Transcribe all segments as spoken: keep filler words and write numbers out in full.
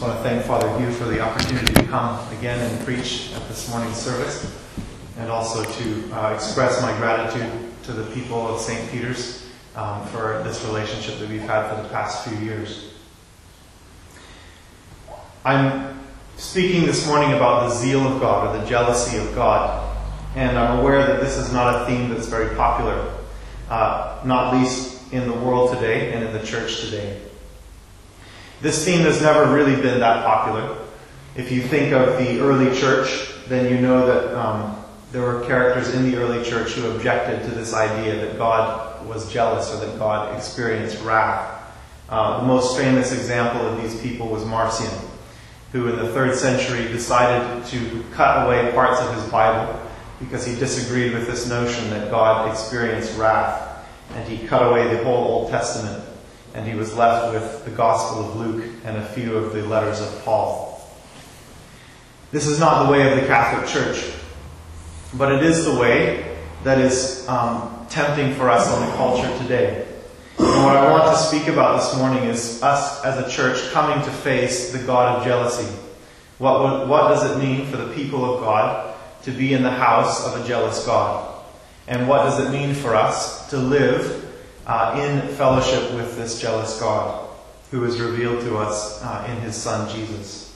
want to thank Father Hugh for the opportunity to come again and preach at this morning's service, and also to uh, express my gratitude to the people of Saint Peter's um, for this relationship that we've had for the past few years. I'm speaking this morning about the zeal of God, or the jealousy of God, and I'm aware that this is not a theme that's very popular, uh, not least in the world today and in the church today. This theme has never really been that popular. If you think of the early church, then you know that um, there were characters in the early church who objected to this idea that God was jealous or that God experienced wrath. Uh, the most famous example of these people was Marcion, who in the third century decided to cut away parts of his Bible because he disagreed with this notion that God experienced wrath, and he cut away the whole Old Testament. And he was left with the Gospel of Luke and a few of the letters of Paul. This is not the way of the Catholic Church, but it is the way that is um, tempting for us in the culture today. And what I want to speak about this morning is us as a church coming to face the God of jealousy. What, what, what does it mean for the people of God to be in the house of a jealous God? And what does it mean for us to live Uh, in fellowship with this jealous God who is revealed to us uh, in His Son Jesus?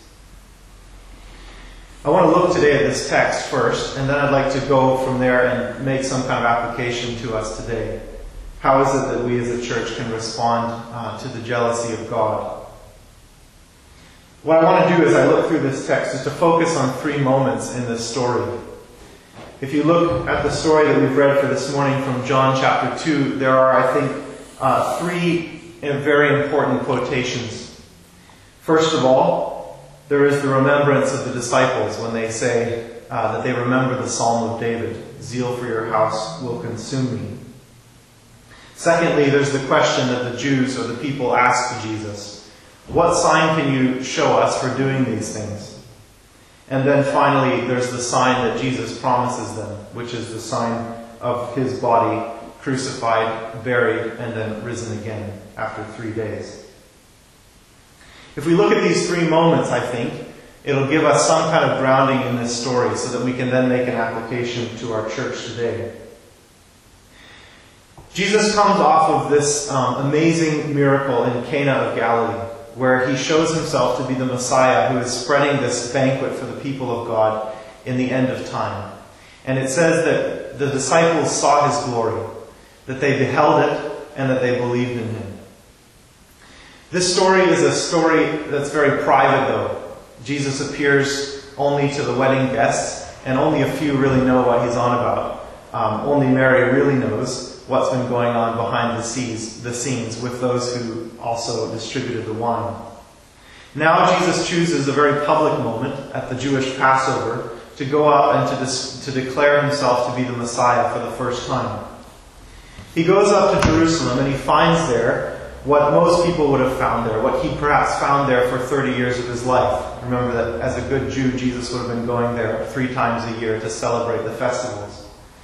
I want to look today at this text first, and then I'd like to go from there and make some kind of application to us today. How is it that we as a church can respond uh, to the jealousy of God? What I want to do as I look through this text is to focus on three moments in this story. If you look at the story that we've read for this morning from John chapter two, there are, I think, uh, three very important quotations. First of all, there is the remembrance of the disciples when they say uh, that they remember the Psalm of David, "Zeal for your house will consume me." Secondly, there's the question that the Jews or the people ask Jesus, "What sign can you show us for doing these things?" And then finally, there's the sign that Jesus promises them, which is the sign of His body crucified, buried, and then risen again after three days. If we look at these three moments, I think, it'll give us some kind of grounding in this story so that we can then make an application to our church today. Jesus comes off of this um, amazing miracle in Cana of Galilee, where He shows Himself to be the Messiah who is spreading this banquet for the people of God in the end of time. And it says that the disciples saw His glory, that they beheld it, and that they believed in Him. This story is a story that's very private, though. Jesus appears only to the wedding guests, and only a few really know what He's on about. Um, only Mary really knows what's been going on behind the scenes, the scenes with those who also distributed the wine. Now Jesus chooses a very public moment at the Jewish Passover to go up and to, dis- to declare Himself to be the Messiah for the first time. He goes up to Jerusalem and He finds there what most people would have found there, what He perhaps found there for thirty years of His life. Remember that as a good Jew, Jesus would have been going there three times a year to celebrate the festivals.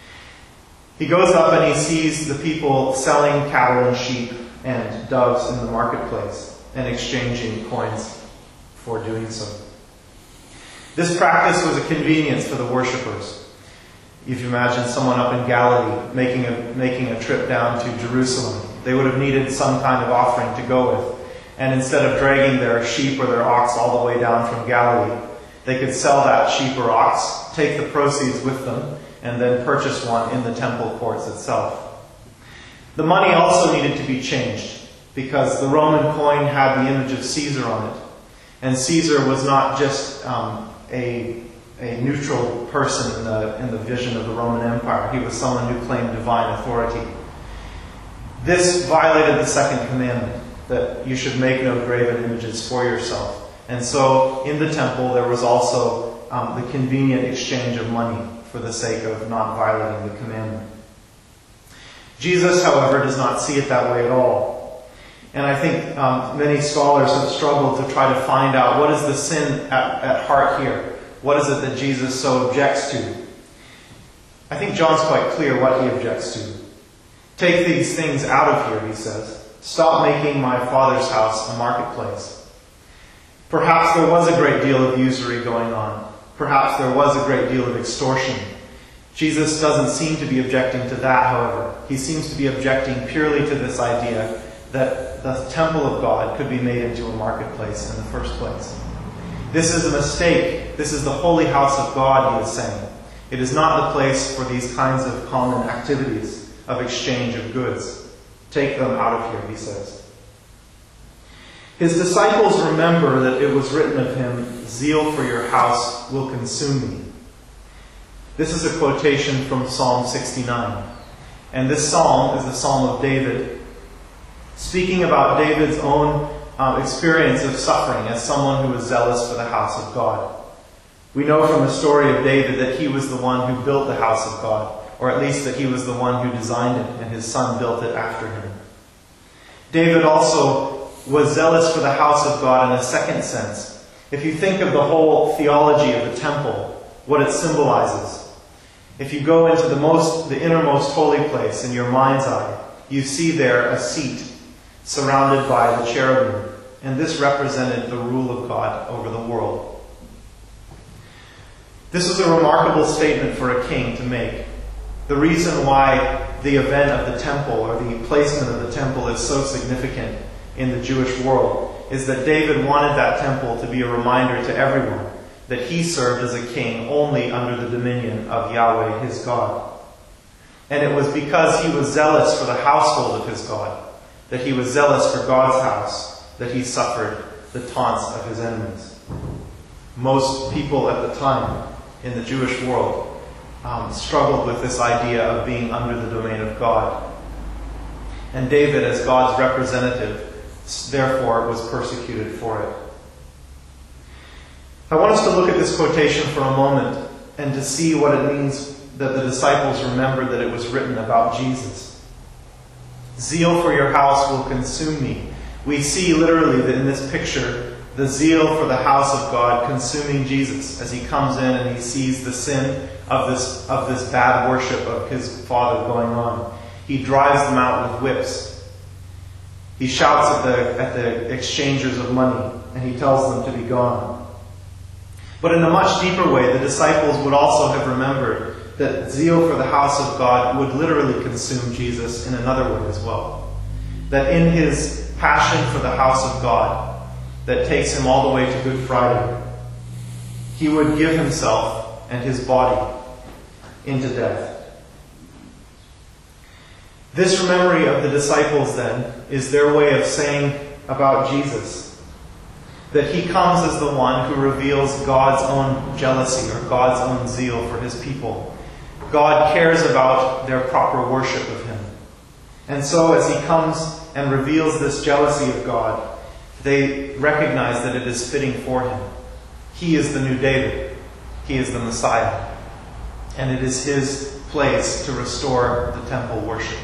He goes up and He sees the people selling cattle and sheep and doves in the marketplace and exchanging coins for doing so. This practice was a convenience for the worshippers. If you imagine someone up in Galilee making a, making a trip down to Jerusalem, they would have needed some kind of offering to go with. And instead of dragging their sheep or their ox all the way down from Galilee, they could sell that sheep or ox, take the proceeds with them, and then purchase one in the temple courts itself. The money also needed to be changed because the Roman coin had the image of Caesar on it. And Caesar was not just um, a, a neutral person in the, in the vision of the Roman Empire. He was someone who claimed divine authority. This violated the second commandment, that you should make no graven images for yourself. And so in the temple there was also um, the convenient exchange of money for the sake of not violating the commandment. Jesus, however, does not see it that way at all. And I think um, many scholars have struggled to try to find out what is the sin at, at heart here. What is it that Jesus so objects to? I think John's quite clear what He objects to. Take these things out of here, He says. Stop making my Father's house a marketplace. Perhaps there was a great deal of usury going on. Perhaps there was a great deal of extortion. Jesus doesn't seem to be objecting to that, however. He seems to be objecting purely to this idea that the temple of God could be made into a marketplace in the first place. This is a mistake. This is the holy house of God, he is saying. It is not the place for these kinds of common activities of exchange of goods. Take them out of here, he says. His disciples remember that it was written of him, "Zeal for your house will consume me." This is a quotation from Psalm sixty-nine. And this psalm is the Psalm of David, speaking about David's own um, experience of suffering as someone who was zealous for the house of God. We know from the story of David that he was the one who built the house of God, or at least that he was the one who designed it, and his son built it after him. David also was zealous for the house of God in a second sense. If you think of the whole theology of the temple, what it symbolizes, if you go into the most, the innermost holy place in your mind's eye, you see there a seat surrounded by the cherubim, and this represented the rule of God over the world. This is a remarkable statement for a king to make. The reason why the event of the temple, or the placement of the temple, is so significant in the Jewish world is that David wanted that temple to be a reminder to everyone that he served as a king only under the dominion of Yahweh, his God. And it was because he was zealous for the household of his God, that he was zealous for God's house, that he suffered the taunts of his enemies. Most people at the time in the Jewish world um, struggled with this idea of being under the domain of God. And David, as God's representative, therefore was persecuted for it. I want us to look at this quotation for a moment and to see what it means that the disciples remembered that it was written about Jesus. Zeal for your house will consume me. We see literally that in this picture the zeal for the house of God consuming Jesus as he comes in and he sees the sin of this, of this bad worship of his father going on. He drives them out with whips. He shouts at the, at the exchangers of money, and he tells them to be gone. But in a much deeper way, the disciples would also have remembered that zeal for the house of God would literally consume Jesus in another way as well. That in his passion for the house of God, that takes him all the way to Good Friday, he would give himself and his body into death. This memory of the disciples, then, is their way of saying about Jesus that he comes as the one who reveals God's own jealousy or God's own zeal for his people. God cares about their proper worship of him. And so as he comes and reveals this jealousy of God, they recognize that it is fitting for him. He is the new David. He is the Messiah. And it is his place to restore the temple worship.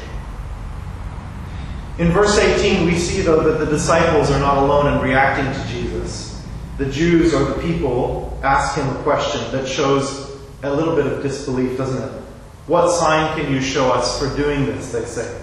In verse eighteen, we see, though, that the disciples are not alone in reacting to Jesus. The Jews, or the people, ask him a question that shows a little bit of disbelief, doesn't it? What sign can you show us for doing this, they say.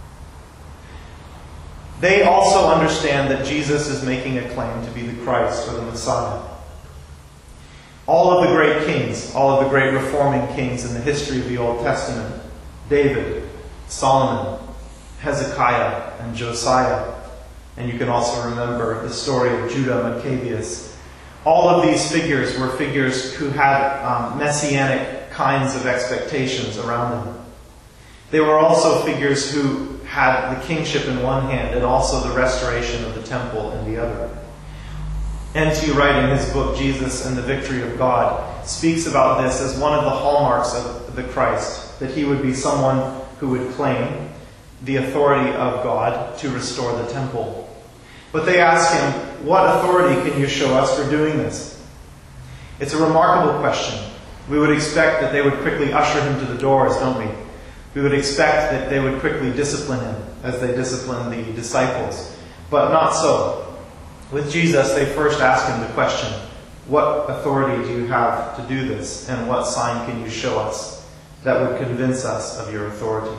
They also understand that Jesus is making a claim to be the Christ, or the Messiah. All of the great kings, all of the great reforming kings in the history of the Old Testament, David, Solomon, Hezekiah, and Josiah, and you can also remember the story of Judah Maccabeus. All of these figures were figures who had um, messianic kinds of expectations around them. They were also figures who had the kingship in one hand and also the restoration of the temple in the other. N T Wright, in his book Jesus and the Victory of God, speaks about this as one of the hallmarks of the Christ, that he would be someone who would claim the authority of God to restore the temple. But they ask him, what authority can you show us for doing this? It's a remarkable question. We would expect that they would quickly usher him to the doors, don't we? We would expect that they would quickly discipline him as they discipline the disciples. But not so. With Jesus, they first ask him the question, what authority do you have to do this? And what sign can you show us that would convince us of your authority?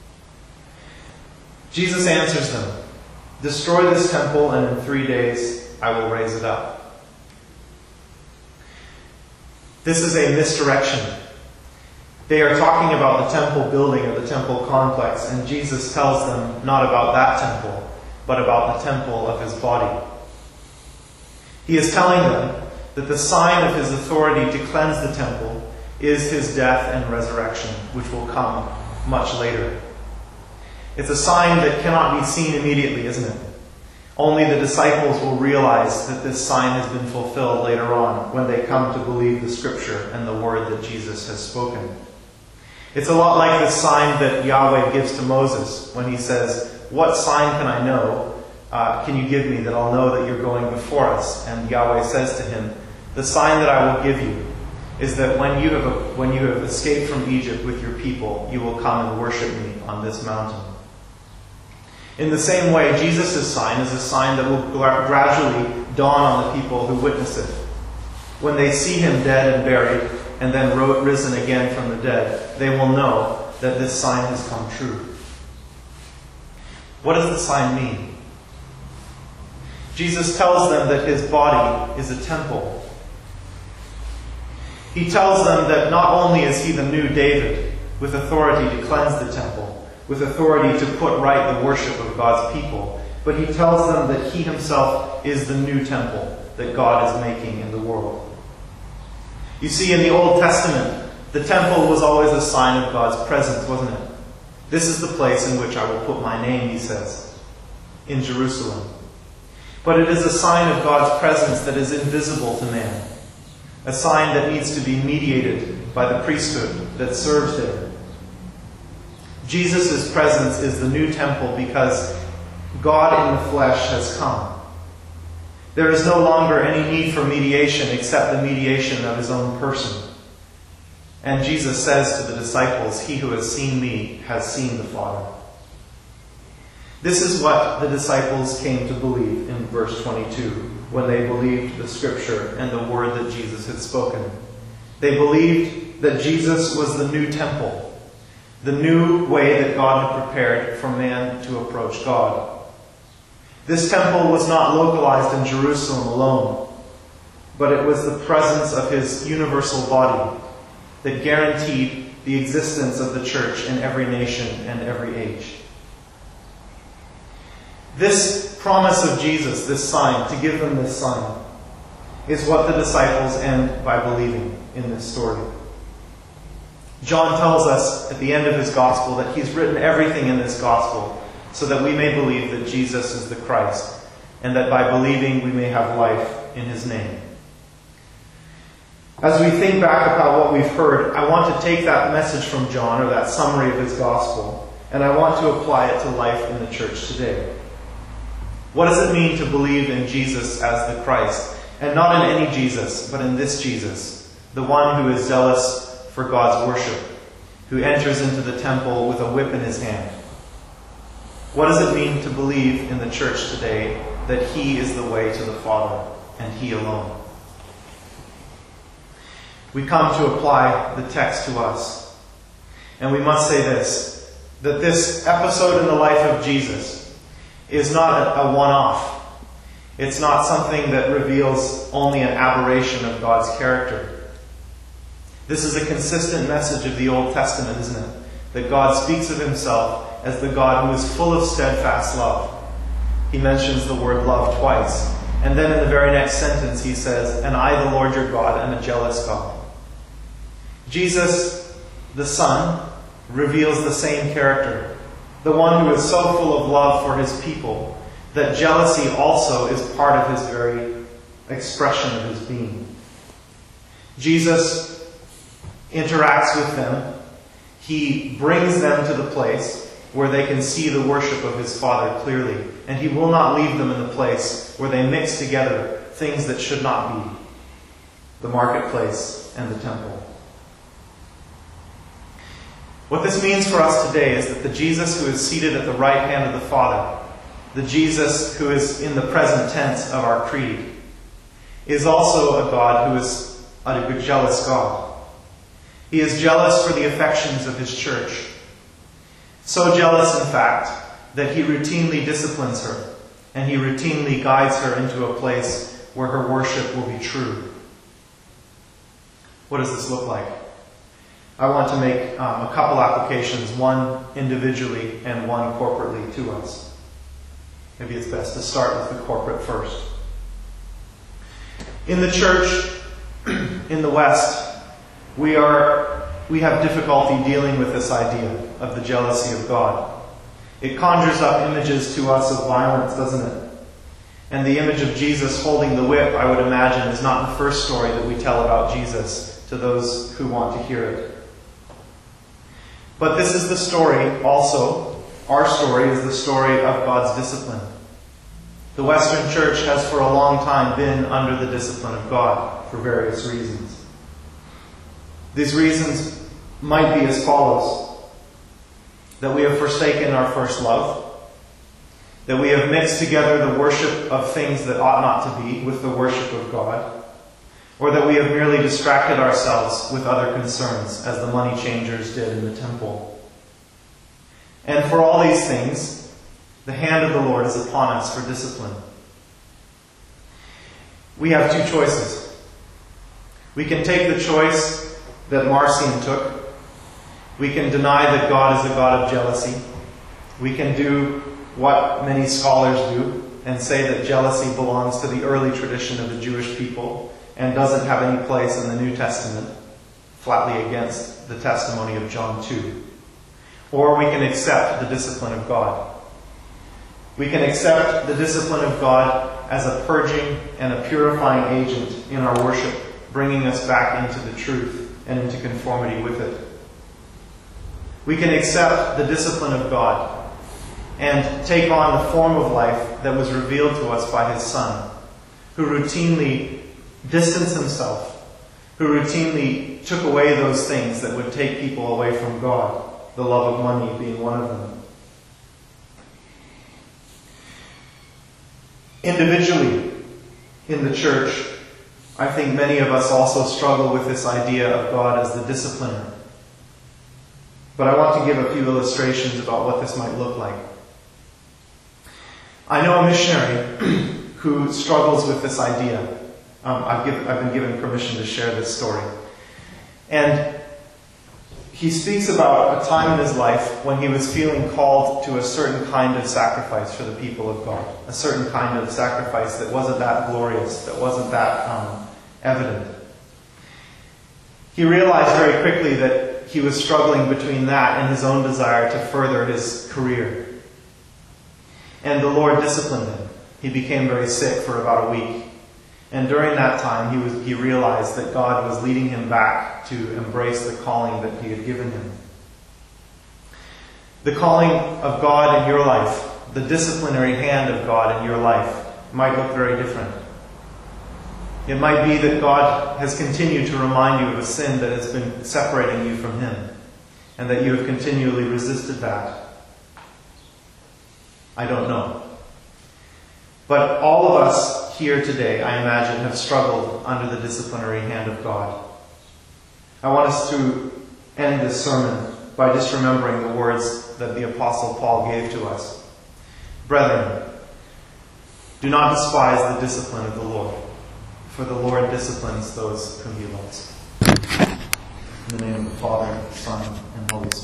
Jesus answers them, destroy this temple, and in three days I will raise it up. This is a misdirection. They are talking about the temple building or the temple complex, and Jesus tells them not about that temple, but about the temple of his body. He is telling them that the sign of his authority to cleanse the temple is his death and resurrection, which will come much later. It's a sign that cannot be seen immediately, isn't it? Only the disciples will realize that this sign has been fulfilled later on when they come to believe the scripture and the word that Jesus has spoken. It's a lot like the sign that Yahweh gives to Moses when he says, "What sign can I know? Uh, can you give me that I'll know that you're going before us?" And Yahweh says to him, "The sign that I will give you is that when you have when you have escaped from Egypt with your people, you will come and worship me on this mountain." In the same way, Jesus' sign is a sign that will gradually dawn on the people who witness it. When they see him dead and buried, and then risen again from the dead, they will know that this sign has come true. What does the sign mean? Jesus tells them that his body is a temple. He tells them that not only is he the new David, with authority to cleanse the temple, with authority to put right the worship of God's people, but he tells them that he himself is the new temple that God is making in the world. You see, in the Old Testament, the temple was always a sign of God's presence, wasn't it? This is the place in which I will put my name, he says, in Jerusalem. But it is a sign of God's presence that is invisible to man, a sign that needs to be mediated by the priesthood that serves there. Jesus' presence is the new temple because God in the flesh has come. There is no longer any need for mediation except the mediation of his own person. And Jesus says to the disciples, "He who has seen me has seen the Father." This is what the disciples came to believe in verse twenty-two, when they believed the scripture and the word that Jesus had spoken. They believed that Jesus was the new temple, the new way that God had prepared for man to approach God. This temple was not localized in Jerusalem alone, but it was the presence of his universal body that guaranteed the existence of the church in every nation and every age. This promise of Jesus, this sign, to give them this sign, is what the disciples end by believing in this story. John tells us at the end of his gospel that he's written everything in this gospel so that we may believe that Jesus is the Christ, and that by believing we may have life in his name. As we think back about what we've heard, I want to take that message from John, or that summary of his gospel, and I want to apply it to life in the church today. What does it mean to believe in Jesus as the Christ? And not in any Jesus, but in this Jesus, the one who is zealous for God's worship, who enters into the temple with a whip in his hand. What does it mean to believe in the church today that he is the way to the Father, and he alone? We come to apply the text to us. And we must say this, that this episode in the life of Jesus is not a one-off. It's not something that reveals only an aberration of God's character. This is a consistent message of the Old Testament, isn't it? That God speaks of himself as the God who is full of steadfast love. He mentions the word love twice. And then in the very next sentence he says, "And I, the Lord your God, am a jealous God." Jesus, the Son, reveals the same character. The one who is so full of love for his people that jealousy also is part of his very expression of his being. Jesus interacts with them. He brings them to the place where they can see the worship of his Father clearly. And he will not leave them in the place where they mix together things that should not be. The marketplace and the temple. What this means for us today is that the Jesus who is seated at the right hand of the Father, the Jesus who is in the present tense of our creed, is also a God who is a jealous God. He is jealous for the affections of his church. So jealous, in fact, that he routinely disciplines her and he routinely guides her into a place where her worship will be true. What does this look like? I want to make um, a couple applications, one individually and one corporately to us. Maybe it's best to start with the corporate first. In the church, in the West, we are we have difficulty dealing with this idea of the jealousy of God. It conjures up images to us of violence, doesn't it? And the image of Jesus holding the whip, I would imagine, is not the first story that we tell about Jesus to those who want to hear it. But this is the story also, our story is the story of God's discipline. The Western Church has for a long time been under the discipline of God for various reasons. These reasons might be as follows: that we have forsaken our first love, that we have mixed together the worship of things that ought not to be with the worship of God, or that we have merely distracted ourselves with other concerns, as the money changers did in the temple. And for all these things, the hand of the Lord is upon us for discipline. We have two choices. We can take the choice that Marcion took. We can deny that God is a God of jealousy. We can do what many scholars do and say that jealousy belongs to the early tradition of the Jewish people and doesn't have any place in the New Testament, flatly against the testimony of John two. Or we can accept the discipline of God. We can accept the discipline of God as a purging and a purifying agent in our worship, bringing us back into the truth and into conformity with it. We can accept the discipline of God and take on the form of life that was revealed to us by His Son, who routinely distanced Himself, who routinely took away those things that would take people away from God, the love of money being one of them. Individually, in the church, I think many of us also struggle with this idea of God as the discipliner. But I want to give a few illustrations about what this might look like. I know a missionary who struggles with this idea. Um, I've, give, I've been given permission to share this story. And he speaks about a time in his life when he was feeling called to a certain kind of sacrifice for the people of God. A certain kind of sacrifice that wasn't that glorious, that wasn't that um, evident. He realized very quickly that he was struggling between that and his own desire to further his career. And the Lord disciplined him. He became very sick for about a week. And during that time, he was he realized that God was leading him back to embrace the calling that He had given him. The calling of God in your life, the disciplinary hand of God in your life, might look very different. It might be that God has continued to remind you of a sin that has been separating you from Him, and that you have continually resisted that. I don't know. But all of us here today, I imagine, have struggled under the disciplinary hand of God. I want us to end this sermon by just remembering the words that the Apostle Paul gave to us. Brethren, do not despise the discipline of the Lord, for the Lord disciplines those whom He loves. In the name of the Father, Son, and Holy Spirit.